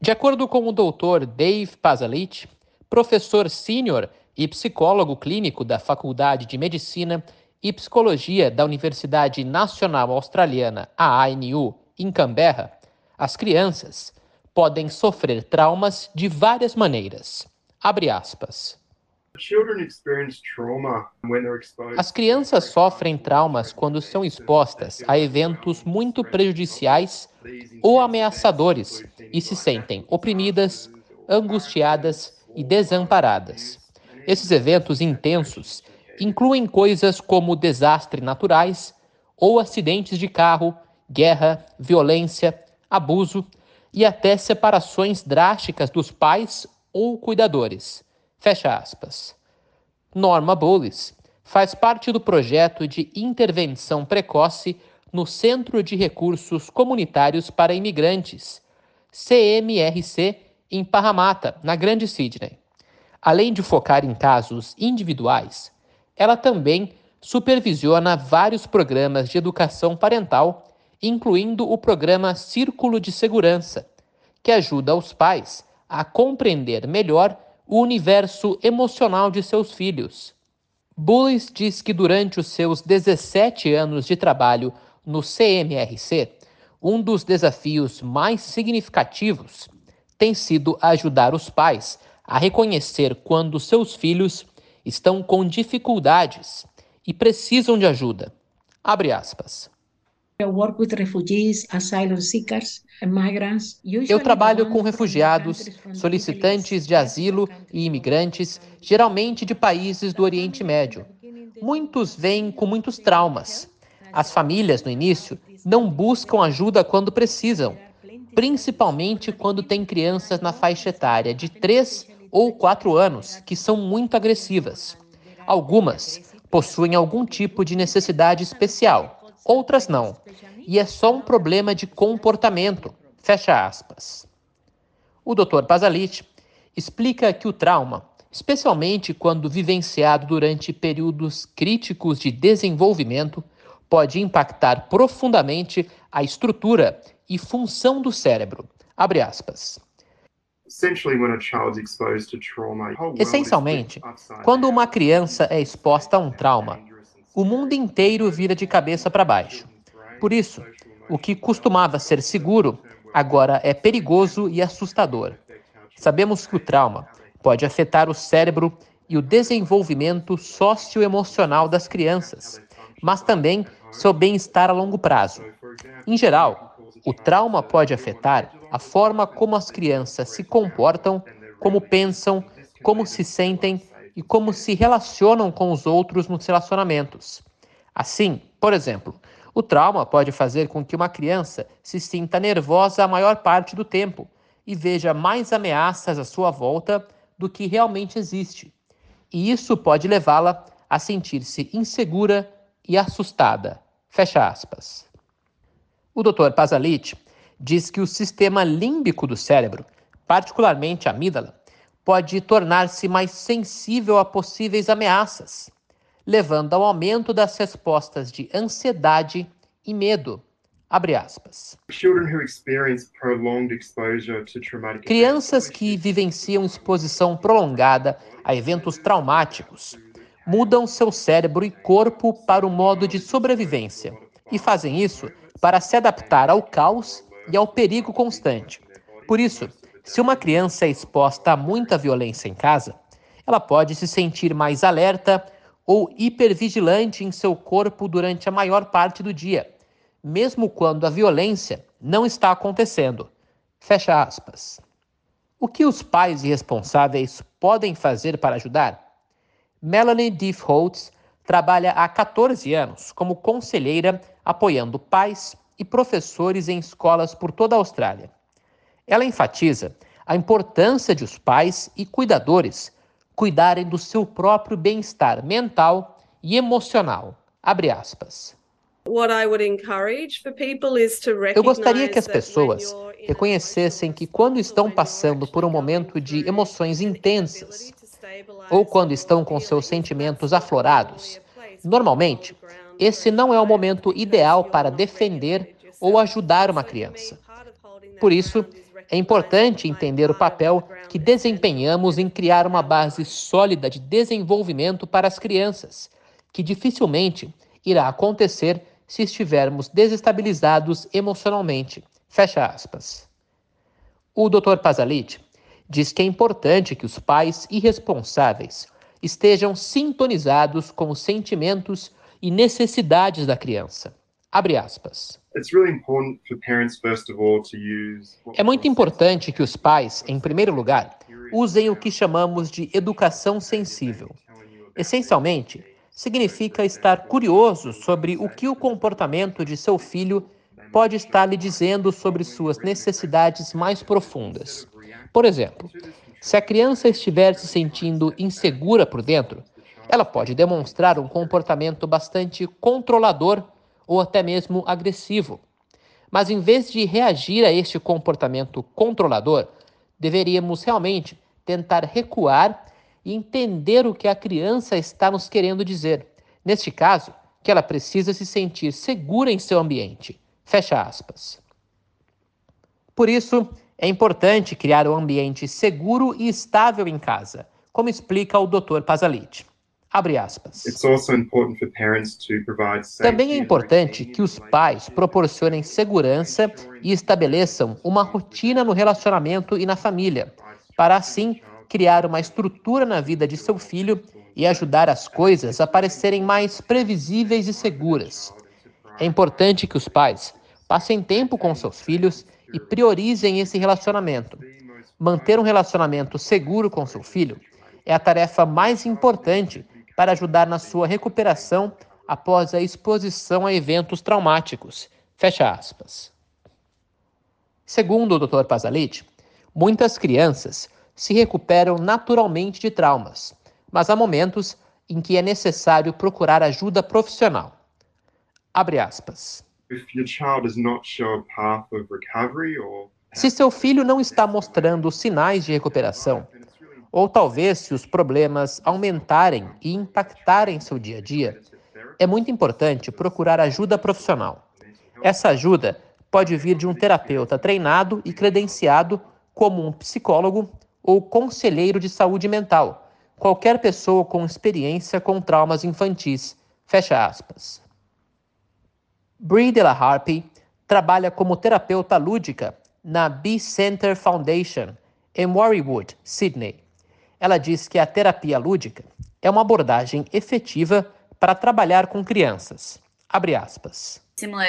De acordo com o Dr. Dave Pazalit, professor sênior e psicólogo clínico da Faculdade de Medicina e Psicologia da Universidade Nacional Australiana, a ANU, em Canberra, as crianças podem sofrer traumas de várias maneiras. Abre aspas. As crianças sofrem traumas quando são expostas a eventos muito prejudiciais ou ameaçadores e se sentem oprimidas, angustiadas e desamparadas. Esses eventos intensos incluem coisas como desastres naturais ou acidentes de carro, guerra, violência, abuso e até separações drásticas dos pais ou cuidadores. Fecha aspas. Norma Bowles faz parte do projeto de intervenção precoce no Centro de Recursos Comunitários para Imigrantes, CMRC, em Parramatta, na Grande Sydney. Além de focar em casos individuais, ela também supervisiona vários programas de educação parental, incluindo o programa Círculo de Segurança, que ajuda os pais a compreender melhor o universo emocional de seus filhos. Bullis diz que durante os seus 17 anos de trabalho no CMRC, um dos desafios mais significativos tem sido ajudar os pais a reconhecer quando seus filhos estão com dificuldades e precisam de ajuda. Abre aspas. Eu trabalho com refugiados, solicitantes de asilo e imigrantes, geralmente de países do Oriente Médio. Muitos vêm com muitos traumas. As famílias, no início, não buscam ajuda quando precisam, principalmente quando têm crianças na faixa etária de 3 ou 4 anos, que são muito agressivas. Algumas possuem algum tipo de necessidade especial, outras não. E é só um problema de comportamento. Fecha aspas. O Dr. Pazalit explica que o trauma, especialmente quando vivenciado durante períodos críticos de desenvolvimento, pode impactar profundamente a estrutura e função do cérebro. Abre aspas. Essencialmente, quando uma criança é exposta a um trauma, o mundo inteiro vira de cabeça para baixo. Por isso, o que costumava ser seguro, agora é perigoso e assustador. Sabemos que o trauma pode afetar o cérebro e o desenvolvimento socioemocional das crianças, mas também seu bem-estar a longo prazo. Em geral, o trauma pode afetar a forma como as crianças se comportam, como pensam, como se sentem e como se relacionam com os outros nos relacionamentos. Assim, por exemplo, o trauma pode fazer com que uma criança se sinta nervosa a maior parte do tempo e veja mais ameaças à sua volta do que realmente existe. E isso pode levá-la a sentir-se insegura e assustada. Fecha aspas. O Dr. Pazalit diz que o sistema límbico do cérebro, particularmente a amígdala, pode tornar-se mais sensível a possíveis ameaças, levando ao aumento das respostas de ansiedade e medo. Abre aspas. Crianças que vivenciam exposição prolongada a eventos traumáticos mudam seu cérebro e corpo para o modo de sobrevivência e fazem isso para se adaptar ao caos e ao perigo constante. Por isso, se uma criança é exposta a muita violência em casa, ela pode se sentir mais alerta ou hipervigilante em seu corpo durante a maior parte do dia, mesmo quando a violência não está acontecendo. Fecha aspas. O que os pais e responsáveis podem fazer para ajudar? Melanie Dief-Holtz trabalha há 14 anos como conselheira apoiando pais e professores em escolas por toda a Austrália. Ela enfatiza a importância de os pais e cuidadores cuidarem do seu próprio bem-estar mental e emocional. Abre aspas. Eu gostaria que as pessoas reconhecessem que quando estão passando por um momento de emoções intensas ou quando estão com seus sentimentos aflorados, normalmente, esse não é o momento ideal para defender ou ajudar uma criança. Por isso, É importante entender o papel que desempenhamos em criar uma base sólida de desenvolvimento para as crianças, que dificilmente irá acontecer se estivermos desestabilizados emocionalmente. Fecha aspas. O Dr. Pazalit diz que é importante que os pais irresponsáveis estejam sintonizados com os sentimentos e necessidades da criança. Abre aspas. É muito importante que os pais, em primeiro lugar, usem o que chamamos de educação sensível. Essencialmente, significa estar curioso sobre o que o comportamento de seu filho pode estar lhe dizendo sobre suas necessidades mais profundas. Por exemplo, se a criança estiver se sentindo insegura por dentro, ela pode demonstrar um comportamento bastante controlador ou até mesmo agressivo. Mas em vez de reagir a este comportamento controlador, deveríamos realmente tentar recuar e entender o que a criança está nos querendo dizer. Neste caso, que ela precisa se sentir segura em seu ambiente. Fecha aspas. Por isso, é importante criar um ambiente seguro e estável em casa, como explica o Dr. Pazalit. Abre aspas. Também é importante que os pais proporcionem segurança e estabeleçam uma rotina no relacionamento e na família, para assim criar uma estrutura na vida de seu filho e ajudar as coisas a parecerem mais previsíveis e seguras. É importante que os pais passem tempo com seus filhos e priorizem esse relacionamento. Manter um relacionamento seguro com seu filho é a tarefa mais importante para ajudar na sua recuperação após a exposição a eventos traumáticos. Fecha aspas. Segundo o Dr. Pazalit, muitas crianças se recuperam naturalmente de traumas, mas há momentos em que é necessário procurar ajuda profissional. Abre aspas. Se seu filho não está mostrando sinais de recuperação, ou talvez se os problemas aumentarem e impactarem seu dia a dia, é muito importante procurar ajuda profissional. Essa ajuda pode vir de um terapeuta treinado e credenciado, como um psicólogo ou conselheiro de saúde mental, qualquer pessoa com experiência com traumas infantis. Fecha aspas. Bree de la Harpy trabalha como terapeuta lúdica na Be Center Foundation, em Warriewood, Sydney. Ela diz que a terapia lúdica é uma abordagem efetiva para trabalhar com crianças. Abre aspas.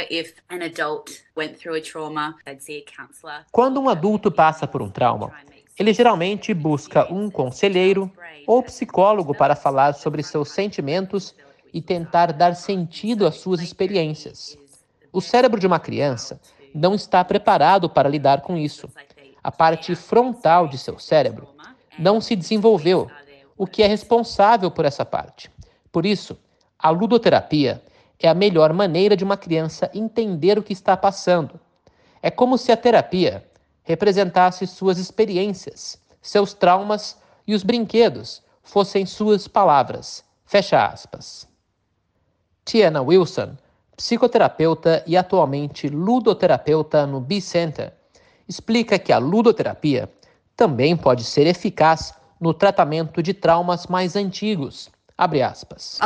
Quando um adulto passa por um trauma, ele geralmente busca um conselheiro ou psicólogo para falar sobre seus sentimentos e tentar dar sentido às suas experiências. O cérebro de uma criança não está preparado para lidar com isso. A parte frontal de seu cérebro não se desenvolveu, o que é responsável por essa parte. Por isso, a ludoterapia é a melhor maneira de uma criança entender o que está passando. É como se a terapia representasse suas experiências, seus traumas e os brinquedos fossem suas palavras. Fecha aspas. Tiana Wilson, psicoterapeuta e atualmente ludoterapeuta no Be Center, explica que a ludoterapia também pode ser eficaz no tratamento de traumas mais antigos. Abre aspas.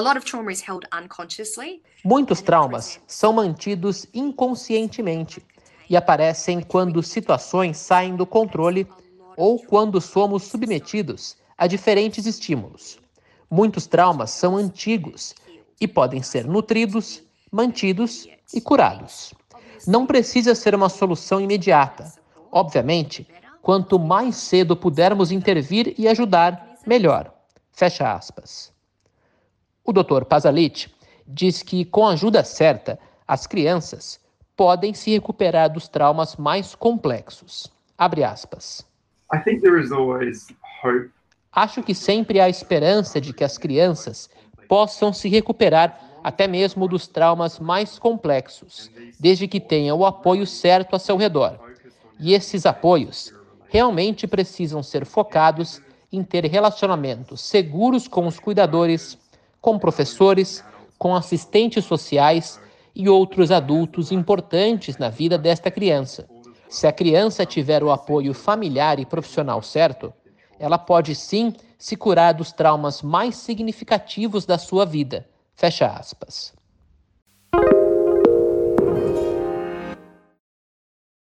Muitos traumas são mantidos inconscientemente e aparecem quando situações saem do controle ou quando somos submetidos a diferentes estímulos. Muitos traumas são antigos e podem ser nutridos, mantidos e curados. Não precisa ser uma solução imediata. Obviamente, quanto mais cedo pudermos intervir e ajudar, melhor. Fecha aspas. O Dr. Pazalit diz que, com a ajuda certa, as crianças podem se recuperar dos traumas mais complexos. Abre aspas. Acho que sempre há esperança de que as crianças possam se recuperar até mesmo dos traumas mais complexos, desde que tenham o apoio certo a seu redor. E esses apoios realmente precisam ser focados em ter relacionamentos seguros com os cuidadores, com professores, com assistentes sociais e outros adultos importantes na vida desta criança. Se a criança tiver o apoio familiar e profissional certo, ela pode sim se curar dos traumas mais significativos da sua vida. Fecha aspas.